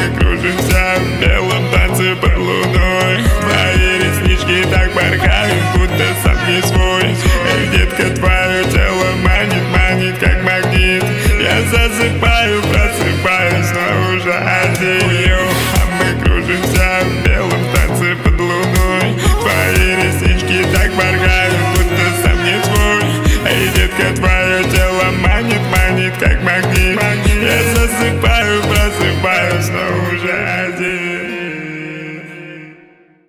мы кружимся в белом танце под луной. Твои реснички так порхают, будто сам не свой. Эй, детка, твое тело манит, манит как магнит. Я засыпаю, просыпаюсь, но уже один. А мы кружимся в белом танце под луной. Твои реснички так порхают, будто сам не свой. Эй, детка, твое тело манит, манит как магнит.